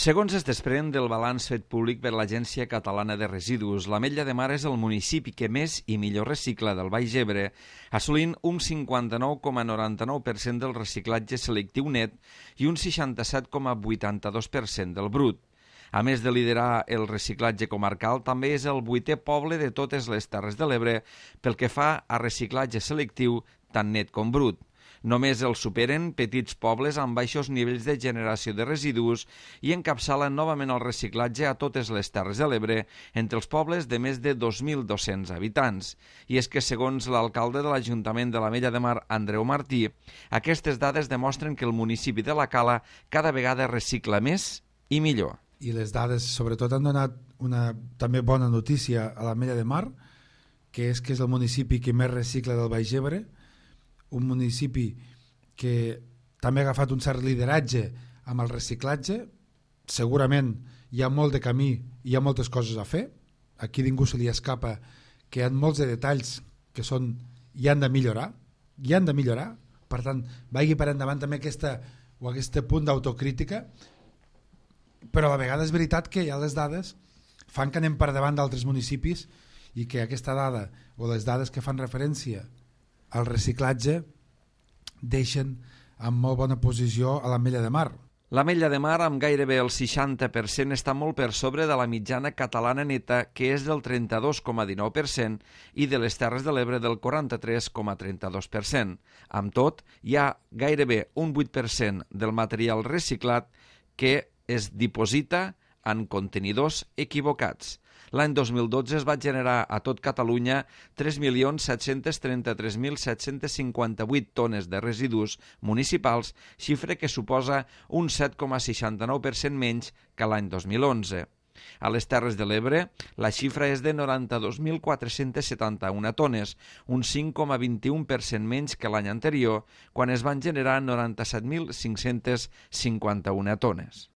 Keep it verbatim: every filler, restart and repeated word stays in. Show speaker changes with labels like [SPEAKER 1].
[SPEAKER 1] Segons es desprèn del balanç fet públic per l'Agència Catalana de Residus, l'Ametlla de Mar és el municipi que més i millor recicla del Baix Ebre, assolint un cinquanta-nou coma noranta-nou per cent del reciclatge selectiu net i un seixanta-set coma vuitanta-dos per cent del brut. A més de liderar el reciclatge comarcal, també és el vuitè poble de totes les Terres de l'Ebre pel que fa a reciclatge selectiu tant net com brut. Només el superen petits pobles amb baixos nivells de generació de residus i encapçalen novament el reciclatge a totes les Terres de l'Ebre entre els pobles de més de dos mil dos-cents habitants. I és que, segons l'alcalde de l'Ajuntament de l'Ametlla de Mar, Andreu Martí, aquestes dades demostren que el municipi de la Cala cada vegada recicla més i millor.
[SPEAKER 2] I les dades, sobretot, han donat una també bona notícia a l'Ametlla de Mar, que és que és el municipi que més recicla del Baix Ebre, un municipi que també ha agafat un cert lideratge amb el reciclatge. Segurament hi ha molt de camí i hi ha moltes coses a fer. Aquí ningú se li escapa que hi ha molts de detalls que són, hi han de millorar, hi han de millorar. Per tant, vagi per endavant també aquesta, o aquest punt d'autocrítica, però a la vegada és veritat que ja les dades fan que anem per davant d'altres municipis i que aquesta dada o les dades que fan referència al reciclatge deixen en molt bona posició a l'Ametlla de Mar.
[SPEAKER 1] L'Ametlla de Mar, amb gairebé el seixanta per cent, està molt per sobre de la mitjana catalana neta, que és del trenta-dos coma dinou per cent, i de les Terres de l'Ebre del quaranta-tres coma trenta-dos per cent. Amb tot, hi ha gairebé un vuit per cent del material reciclat que es diposita en contenidors equivocats. L'any dos mil dotze es va generar a tot Catalunya tres milions set-cents trenta-tres mil set-cents cinquanta-vuit tones de residus municipals, xifra que suposa un set coma seixanta-nou per cent menys que l'any dos mil onze. A les Terres de l'Ebre, la xifra és de noranta-dos mil quatre-cents setanta-u tones, un cinc coma vint-i-u per cent menys que l'any anterior, quan es van generar noranta-set mil cinc-cents cinquanta-u tones.